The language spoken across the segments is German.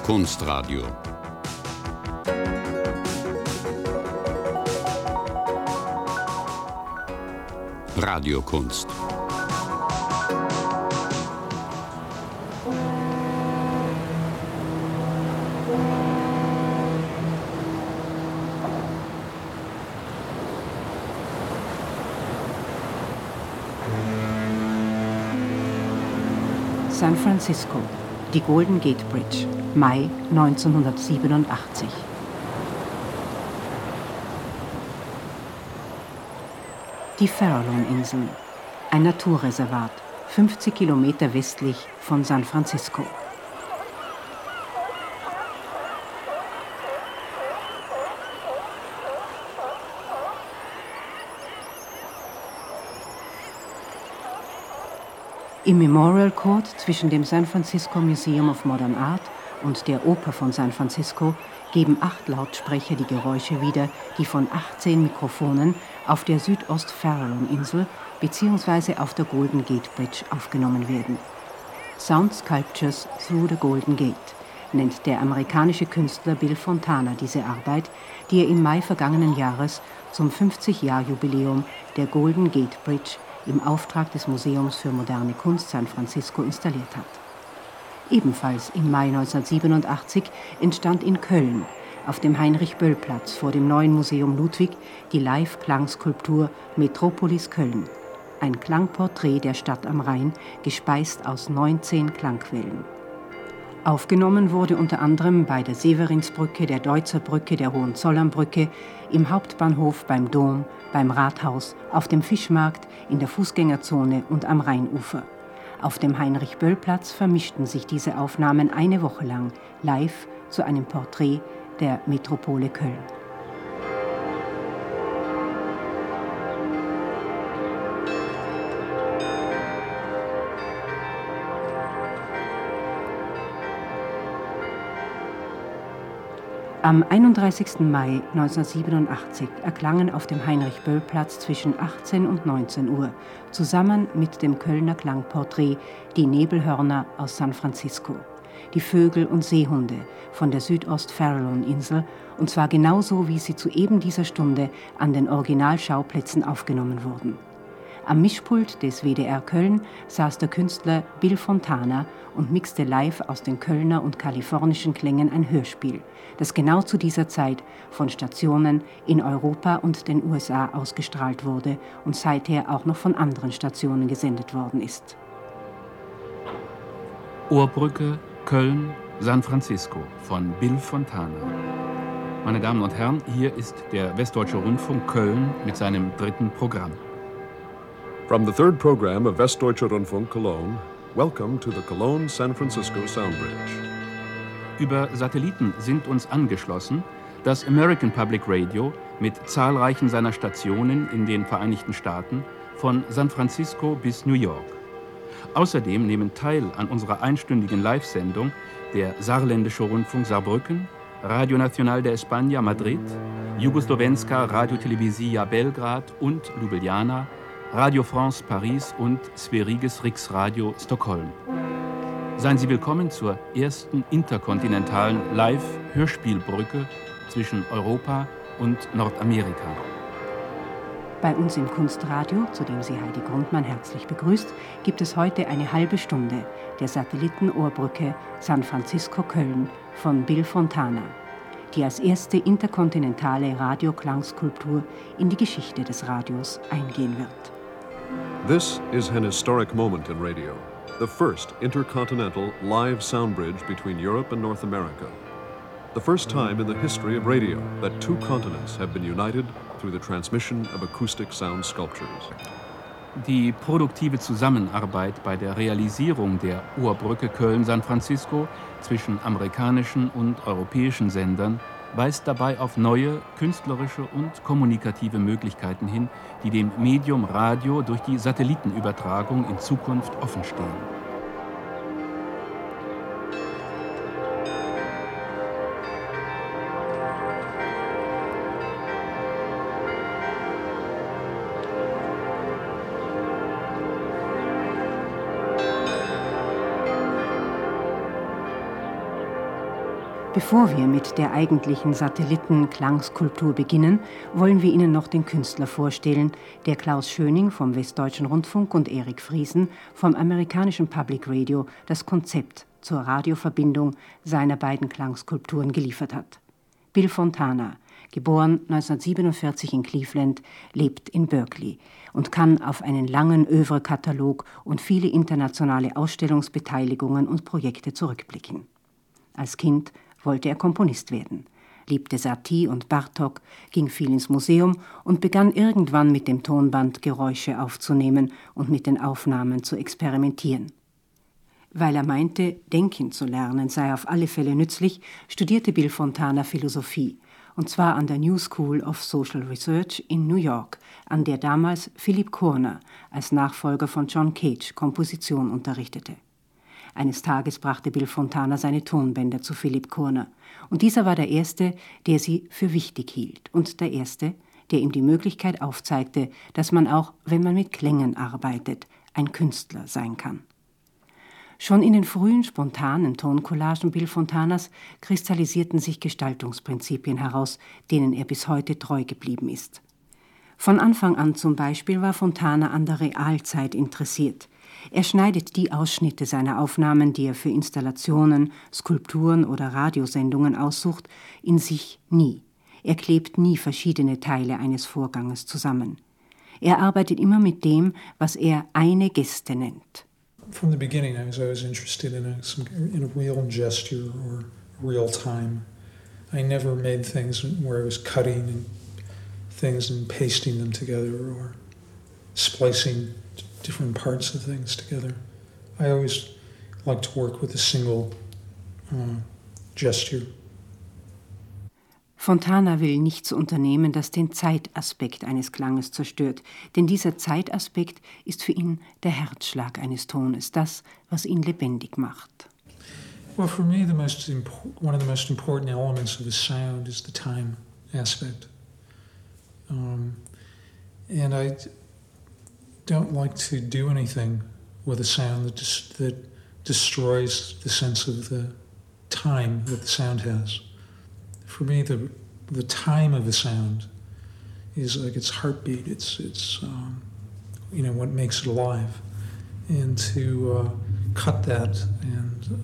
Kunstradio. Radiokunst. San Francisco, die Golden Gate Bridge, Mai 1987. Die Farallon-Inseln, ein Naturreservat, 50 Kilometer westlich von San Francisco. Im Memorial Court zwischen dem San Francisco Museum of Modern Art und der Oper von San Francisco geben 8 Lautsprecher die Geräusche wieder, die von 18 Mikrofonen auf der Südost-Farallon-Insel bzw. auf der Golden Gate Bridge aufgenommen werden. Sound Sculptures Through the Golden Gate nennt der amerikanische Künstler Bill Fontana diese Arbeit, die er im Mai vergangenen Jahres zum 50-Jahr-Jubiläum der Golden Gate Bridge im Auftrag des Museums für moderne Kunst San Francisco installiert hat. Ebenfalls im Mai 1987 entstand in Köln auf dem Heinrich-Böll-Platz vor dem neuen Museum Ludwig die Live-Klangskulptur Metropolis Köln, ein Klangporträt der Stadt am Rhein, gespeist aus 19 Klangquellen. Aufgenommen wurde unter anderem bei der Severinsbrücke, der Deutzerbrücke, der Hohenzollernbrücke, im Hauptbahnhof, beim Dom, beim Rathaus, auf dem Fischmarkt, in der Fußgängerzone und am Rheinufer. Auf dem Heinrich-Böll-Platz vermischten sich diese Aufnahmen eine Woche lang live zu einem Porträt der Metropole Köln. Am 31. Mai 1987 erklangen auf dem Heinrich-Böll-Platz zwischen 18 und 19 Uhr zusammen mit dem Kölner Klangporträt die Nebelhörner aus San Francisco, die Vögel und Seehunde von der Südost-Farallon-Insel, und zwar genauso, wie sie zu eben dieser Stunde an den Originalschauplätzen aufgenommen wurden. Am Mischpult des WDR Köln saß der Künstler Bill Fontana und mixte live aus den Kölner und kalifornischen Klängen ein Hörspiel, das genau zu dieser Zeit von Stationen in Europa und den USA ausgestrahlt wurde und seither auch noch von anderen Stationen gesendet worden ist. Ohrbrücke, Köln, San Francisco von Bill Fontana. Meine Damen und Herren, hier ist der Westdeutsche Rundfunk Köln mit seinem 3. Programm. From the 3rd program of Westdeutscher Rundfunk Cologne, welcome to the Cologne-San Francisco Sound Bridge. Über Satelliten sind uns angeschlossen das American Public Radio mit zahlreichen seiner Stationen in den Vereinigten Staaten von San Francisco bis New York. Außerdem nehmen teil an unserer einstündigen Live-Sendung der Saarländische Rundfunk Saarbrücken, Radio Nacional de España Madrid, Jugoslowenska Radiotelevizija Belgrad und Ljubljana, Radio France Paris und Sveriges Riksradio Stockholm. Seien Sie willkommen zur ersten interkontinentalen Live-Hörspielbrücke zwischen Europa und Nordamerika. Bei uns im Kunstradio, zu dem Sie Heidi Grundmann herzlich begrüßt, gibt es heute eine halbe Stunde der Satellitenohrbrücke San Francisco-Köln von Bill Fontana, die als erste interkontinentale Radioklangskulptur in die Geschichte des Radios eingehen wird. This is an historic moment in radio, the first intercontinental live sound bridge between Europe and North America. The first time in the history of radio that 2 continents have been united through the transmission of acoustic sound sculptures. Die produktive Zusammenarbeit bei der Realisierung der Ohrbrücke Köln-San Francisco zwischen amerikanischen und europäischen Sendern weist dabei auf neue künstlerische und kommunikative Möglichkeiten hin, die dem Medium Radio durch die Satellitenübertragung in Zukunft offenstehen. Bevor wir mit der eigentlichen Satelliten-Klangskulptur beginnen, wollen wir Ihnen noch den Künstler vorstellen, der Klaus Schöning vom Westdeutschen Rundfunk und Erik Friesen vom amerikanischen Public Radio das Konzept zur Radioverbindung seiner beiden Klangskulpturen geliefert hat. Bill Fontana, geboren 1947 in Cleveland, lebt in Berkeley und kann auf einen langen Œuvre-Katalog und viele internationale Ausstellungsbeteiligungen und Projekte zurückblicken. Als Kind wollte er Komponist werden, liebte Satie und Bartók, ging viel ins Museum und begann irgendwann mit dem Tonband Geräusche aufzunehmen und mit den Aufnahmen zu experimentieren. Weil er meinte, denken zu lernen sei auf alle Fälle nützlich, studierte Bill Fontana Philosophie, und zwar an der New School of Social Research in New York, an der damals Philip Corner als Nachfolger von John Cage Komposition unterrichtete. Eines Tages brachte Bill Fontana seine Tonbänder zu Philip Corner, und dieser war der Erste, der sie für wichtig hielt, und der Erste, der ihm die Möglichkeit aufzeigte, dass man auch, wenn man mit Klängen arbeitet, ein Künstler sein kann. Schon in den frühen, spontanen Toncollagen Bill Fontanas kristallisierten sich Gestaltungsprinzipien heraus, denen er bis heute treu geblieben ist. Von Anfang an zum Beispiel war Fontana an der Realzeit interessiert. Er schneidet die Ausschnitte seiner Aufnahmen, die er für Installationen, Skulpturen oder Radiosendungen aussucht, in sich nie. Er klebt nie verschiedene Teile eines Vorganges zusammen. Er arbeitet immer mit dem, was er eine Geste nennt. From the beginning, I was always interested in a real gesture or real time. I never made things where I was cutting things and pasting them together or splicing different parts of things together. I always like to work with a single gesture. Fontana will nichts unternehmen, das den Zeitaspekt eines Klanges zerstört, denn dieser Zeitaspekt ist für ihn der Herzschlag eines Tones, das, was ihn lebendig macht. Well, for me, one of the most important elements of a sound is the time aspect. And I don't like to do anything with a sound that destroys the sense of the time that the sound has. For me, the time of a sound is like its heartbeat. It's what makes it alive. And to cut that and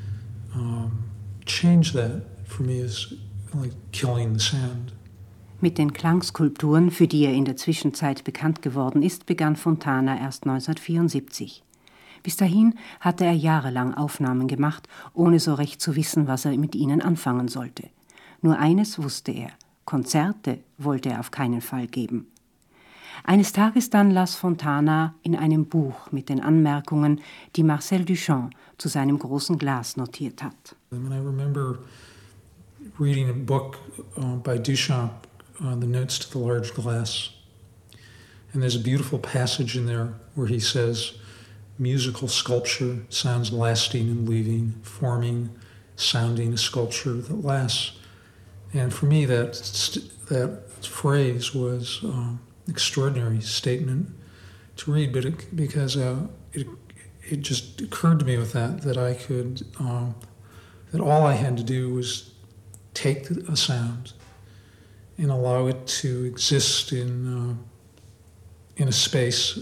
change that for me is like killing the sound. Mit den Klangskulpturen, für die er in der Zwischenzeit bekannt geworden ist, begann Fontana erst 1974. Bis dahin hatte er jahrelang Aufnahmen gemacht, ohne so recht zu wissen, was er mit ihnen anfangen sollte. Nur eines wusste er: Konzerte wollte er auf keinen Fall geben. Eines Tages dann las Fontana in einem Buch mit den Anmerkungen, die Marcel Duchamp zu seinem großen Glas notiert hat. I remember reading a book by Duchamp, The Notes to the Large Glass. And there's a beautiful passage in there where he says, musical sculpture, sounds lasting and leaving, forming, sounding a sculpture that lasts. And for me, that phrase was an extraordinary statement to read, because it just occurred to me with that I could, that all I had to do was take a sound and allow it to exist in a space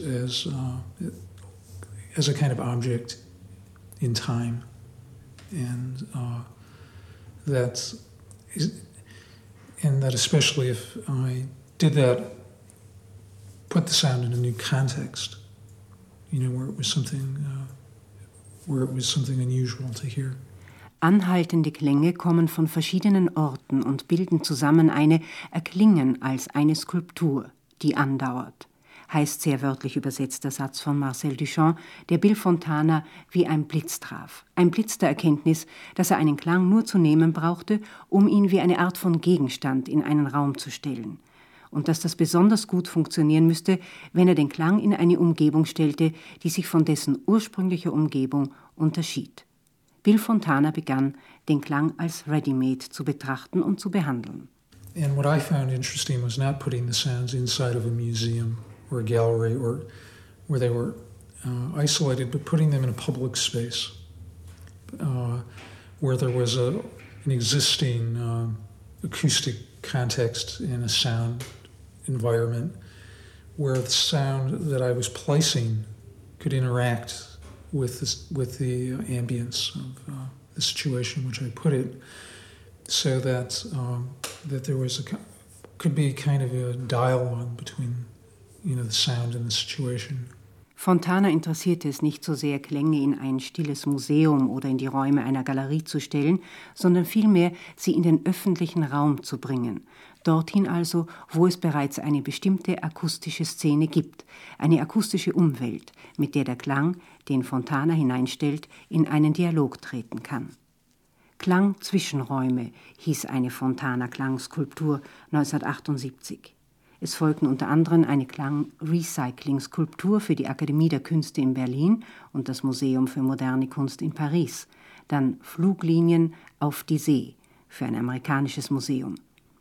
as a kind of object in time, and that especially if I did that, put the sound in a new context, where it was something unusual to hear. Anhaltende Klänge kommen von verschiedenen Orten und bilden zusammen eine Erklingen als eine Skulptur, die andauert, heißt sehr wörtlich übersetzt der Satz von Marcel Duchamp, der Bill Fontana wie ein Blitz traf. Ein Blitz der Erkenntnis, dass er einen Klang nur zu nehmen brauchte, um ihn wie eine Art von Gegenstand in einen Raum zu stellen. Und dass das besonders gut funktionieren müsste, wenn er den Klang in eine Umgebung stellte, die sich von dessen ursprünglicher Umgebung unterschied. Bill Fontana begann, den Klang als ready-made zu betrachten und zu behandeln. And what I found interesting was not putting the sounds inside of a museum or a gallery or where they were isolated, but putting them in a public space where there was an existing acoustic context in a sound environment where the sound that I was placing could interact with the ambience of the situation in which I put it, so that there was could be kind of a dialogue between, the sound and the situation. Fontana interessierte es nicht so sehr, Klänge in ein stilles Museum oder in die Räume einer Galerie zu stellen, sondern vielmehr, sie in den öffentlichen Raum zu bringen. Dorthin also, wo es bereits eine bestimmte akustische Szene gibt, eine akustische Umwelt, mit der der Klang, den Fontana hineinstellt, in einen Dialog treten kann. Klang-Zwischenräume hieß eine Fontana-Klangskulptur 1978. Es folgten unter anderem eine Klang-Recycling-Skulptur für die Akademie der Künste in Berlin und das Museum für moderne Kunst in Paris, dann Fluglinien auf die See für ein amerikanisches Museum.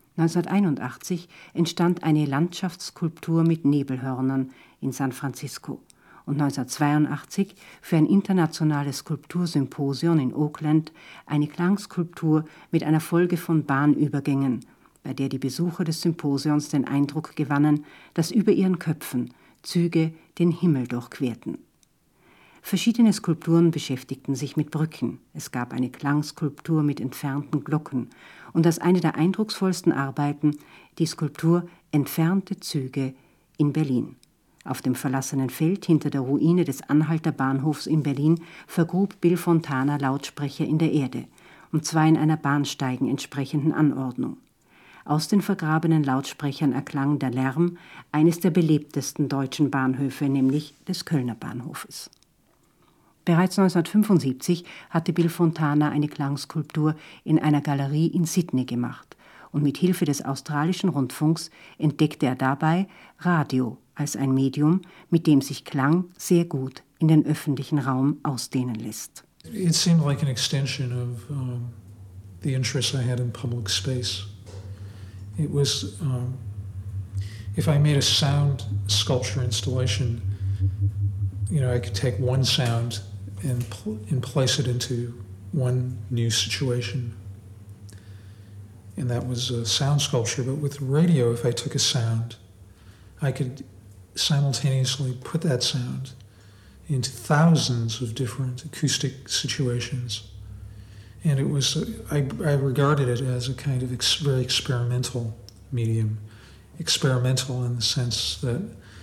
1981 entstand eine Landschaftsskulptur mit Nebelhörnern in San Francisco und 1982 für ein internationales Skulptursymposion in Oakland eine Klangskulptur mit einer Folge von Bahnübergängen, bei der die Besucher des Symposions den Eindruck gewannen, dass über ihren Köpfen Züge den Himmel durchquerten. Verschiedene Skulpturen beschäftigten sich mit Brücken. Es gab eine Klangskulptur mit entfernten Glocken und als eine der eindrucksvollsten Arbeiten die Skulptur Entfernte Züge in Berlin. Auf dem verlassenen Feld hinter der Ruine des Anhalter Bahnhofs in Berlin vergrub Bill Fontana Lautsprecher in der Erde, und zwar in einer Bahnsteigen entsprechenden Anordnung. Aus den vergrabenen Lautsprechern erklang der Lärm eines der belebtesten deutschen Bahnhöfe, nämlich des Kölner Bahnhofes. Bereits 1975 hatte Bill Fontana eine Klangskulptur in einer Galerie in Sydney gemacht und mit Hilfe des australischen Rundfunks entdeckte er dabei Radio als ein Medium, mit dem sich Klang sehr gut in den öffentlichen Raum ausdehnen lässt. It seemed like an extension of the interest I had in public space. It was, if I made a sound sculpture installation, I could take one sound and place it into one new situation. And that was a sound sculpture. But with radio, if I took a sound, I could simultaneously put that sound into thousands of different acoustic situations. And it was, I regarded it as a kind of very experimental medium. Experimental in the sense that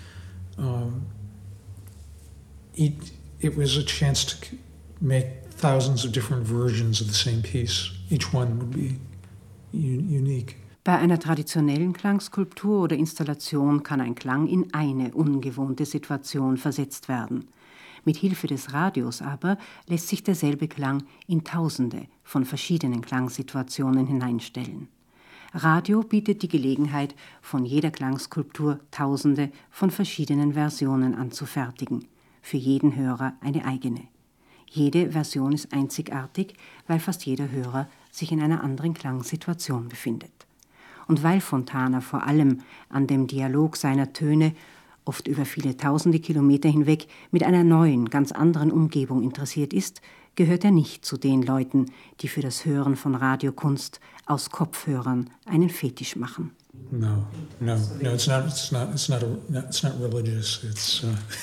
it was a chance to make thousands of different versions of the same piece. Each one would be unique. Bei einer traditionellen Klangskulptur oder Installation kann ein Klang in eine ungewohnte Situation versetzt werden. Mit Hilfe des Radios aber lässt sich derselbe Klang in Tausende von verschiedenen Klangsituationen hineinstellen. Radio bietet die Gelegenheit, von jeder Klangskulptur Tausende von verschiedenen Versionen anzufertigen, für jeden Hörer eine eigene. Jede Version ist einzigartig, weil fast jeder Hörer sich in einer anderen Klangsituation befindet. Und weil Fontana vor allem an dem Dialog seiner Töne oft über viele tausende Kilometer hinweg, mit einer neuen, ganz anderen Umgebung interessiert ist, gehört er nicht zu den Leuten, die für das Hören von Radiokunst aus Kopfhörern einen Fetisch machen. No, it's not religious. It's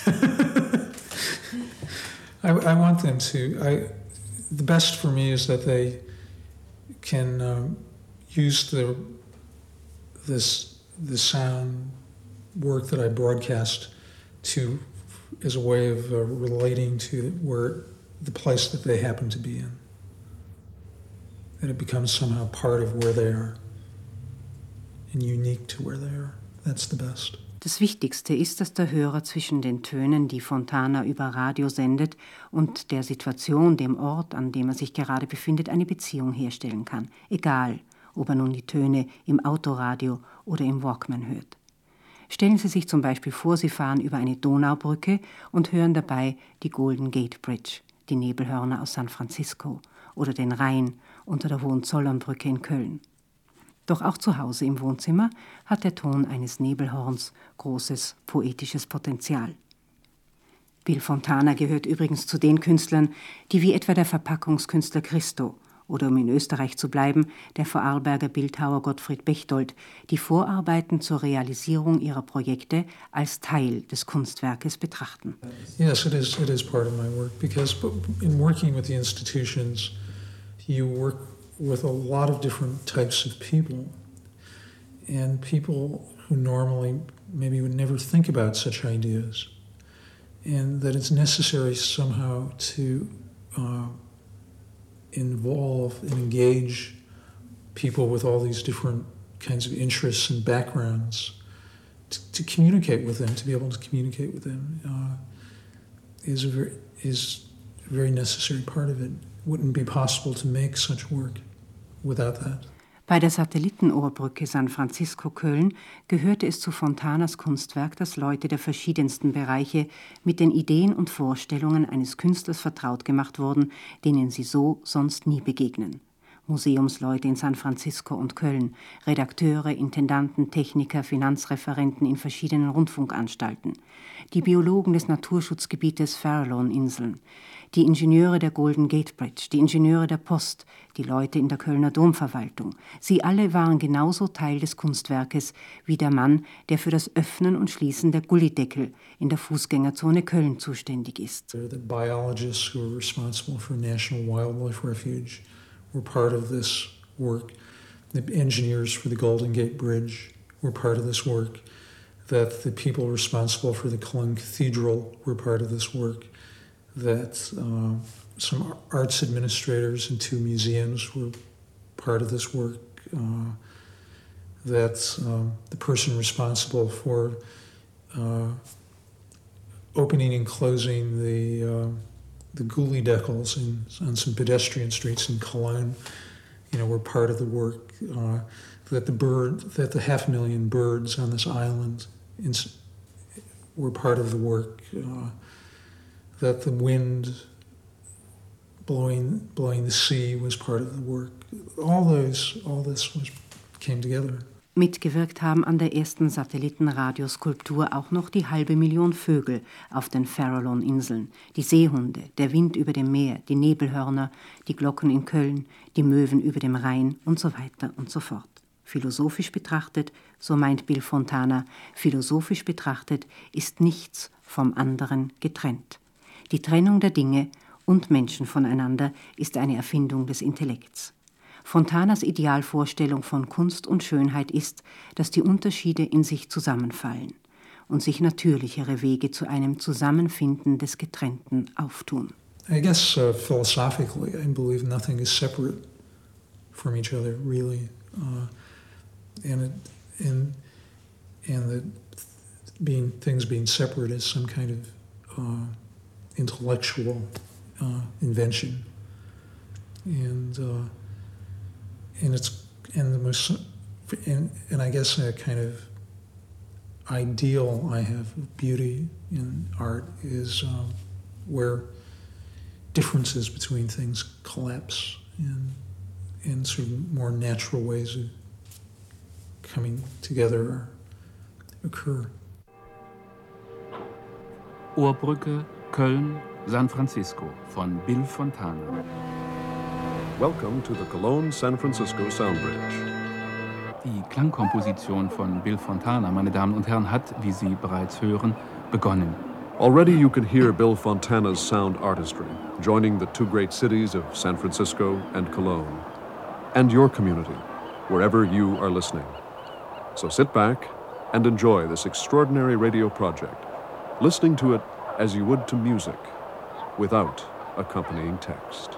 I want them to. The best for me is that they can use the sound work that I broadcast as a way of relating to the place that they happen to be in. That it becomes somehow part of where they are and unique to where they are. That's the best. Das Wichtigste ist, dass der Hörer zwischen den Tönen, die Fontana über Radio sendet, und der Situation, dem Ort, an dem er sich gerade befindet, eine Beziehung herstellen kann. Egal, ob er nun die Töne im Autoradio oder im Walkman hört. Stellen Sie sich zum Beispiel vor, Sie fahren über eine Donaubrücke und hören dabei die Golden Gate Bridge, die Nebelhörner aus San Francisco, oder den Rhein unter der Hohenzollernbrücke in Köln. Doch auch zu Hause im Wohnzimmer hat der Ton eines Nebelhorns großes poetisches Potenzial. Bill Fontana gehört übrigens zu den Künstlern, die wie etwa der Verpackungskünstler Christo oder um in Österreich zu bleiben, der Vorarlberger Bildhauer Gottfried Bechtold, die Vorarbeiten zur Realisierung ihrer Projekte als Teil des Kunstwerkes betrachten. Yes, it is part of my work, because in working with the institutions, you work with a lot of different types of people, and people who normally maybe would never think about such ideas, and that it's necessary somehow to involve and engage people with all these different kinds of interests and backgrounds to communicate with them, to be able to communicate with them is a very necessary part of it. Wouldn't be possible to make such work without that. Bei der Satellitenohrbrücke San Francisco-Köln gehörte es zu Fontanas Kunstwerk, dass Leute der verschiedensten Bereiche mit den Ideen und Vorstellungen eines Künstlers vertraut gemacht wurden, denen sie so sonst nie begegnen. Museumsleute in San Francisco und Köln, Redakteure, Intendanten, Techniker, Finanzreferenten in verschiedenen Rundfunkanstalten, die Biologen des Naturschutzgebietes Farallon-Inseln, die Ingenieure der Golden Gate Bridge, die Ingenieure der Post, die Leute in der Kölner Domverwaltung. Sie alle waren genauso Teil des Kunstwerkes wie der Mann, der für das Öffnen und Schließen der Gullideckel in der Fußgängerzone Köln zuständig ist. The biologists who are responsible for National Wildlife Refuge were part of this work. The engineers for the Golden Gate Bridge were part of this work. That the people responsible for the Cologne Cathedral were part of this work. That some arts administrators in 2 museums were part of this work. That the person responsible for opening and closing the Gullideckel on some pedestrian streets in Cologne, were part of the work. That the 500,000 birds on this island were part of the work. That the wind blowing the sea was part of the work. All this came together. Mitgewirkt haben an der ersten Satellitenradioskulptur auch noch die 500,000 Vögel auf den Farallon-Inseln, die Seehunde, der Wind über dem Meer, die Nebelhörner, die Glocken in Köln, die Möwen über dem Rhein und so weiter und so fort. Philosophisch betrachtet, so meint Bill Fontana, philosophisch betrachtet ist nichts vom anderen getrennt. Die Trennung der Dinge und Menschen voneinander ist eine Erfindung des Intellekts. Fontanas Idealvorstellung von Kunst und Schönheit ist, dass die Unterschiede in sich zusammenfallen und sich natürlichere Wege zu einem Zusammenfinden des Getrennten auftun. I guess philosophically, I believe nothing is separate from each other, really, and that things being separate is some kind of intellectual invention, and I guess a kind of ideal I have of beauty in art is where differences between things collapse and sort of more natural ways of coming together occur. Ohrbrücke, Köln, San Francisco von Bill Fontana. Welcome to the Cologne-San Francisco Sound Bridge. Die Klangkomposition von Bill Fontana, meine Damen und Herren, hat, wie Sie bereits hören, begonnen. Already you can hear Bill Fontana's sound artistry, joining the 2 great cities of San Francisco and Cologne, and your community, wherever you are listening. So sit back and enjoy this extraordinary radio project, listening to it as you would to music, without accompanying text.